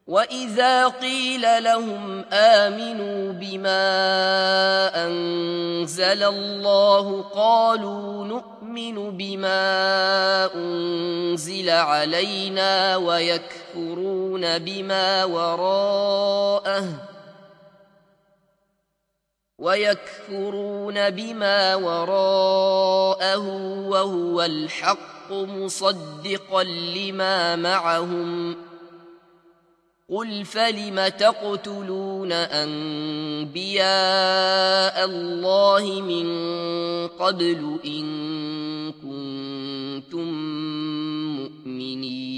وإذا قيل لهم آمنوا بما أنزل الله قالوا نؤمن بما أنزل علينا ويكفرون بما وراءه وهو الحق مصدقا لما معهم قل فلم تقتلون أنبياء الله من قبل إن كنتم مؤمنين